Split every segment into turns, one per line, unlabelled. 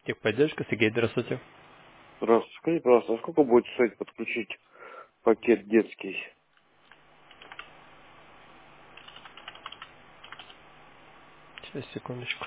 Техподдержка, Сергей, здравствуйте.
Здравствуйте. Скажите, пожалуйста, а сколько будет стоить подключить пакет детский?
Сейчас, секундочку.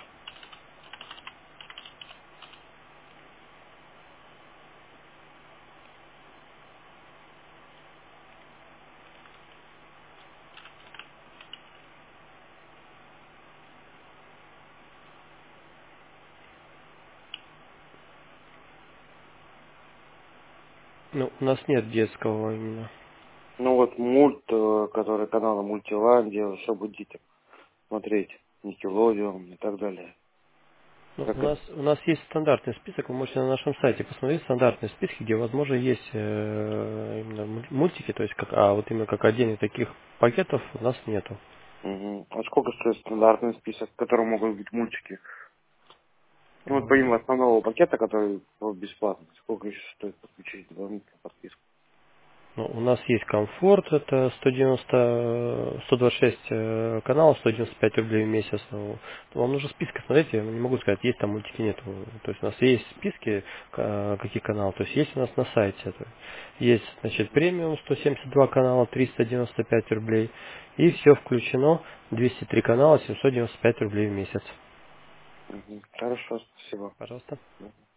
Ну, у нас нет детского именно.
Ну вот мульт, который канал Мультиландия, все будете смотреть, Никелодеон и так далее.
Ну,
Как это?
у нас есть стандартный список, вы можете на нашем сайте посмотреть стандартные списки, где, возможно, есть именно мультики, то есть вот именно как отдельных таких пакетов у нас нету.
Мгм. А сколько стоит стандартный список, в котором могут быть мультики? Ну вот
М,
помимо основного пакета, который бесплатный, сколько еще стоит подключить дополнительную подписку?
Ну, у нас есть комфорт, это 126 каналов, 195 рублей в месяц. Ну, вам нужно списки смотреть, я не могу сказать, есть там мультики, нет. То есть у нас есть списки, каких каналов, то есть есть у нас на сайте. Есть, значит, премиум 172 канала, 395 рублей. И все включено, 203 канала, 795 рублей в месяц.
Мгм. Хорошо, спасибо.
Пожалуйста.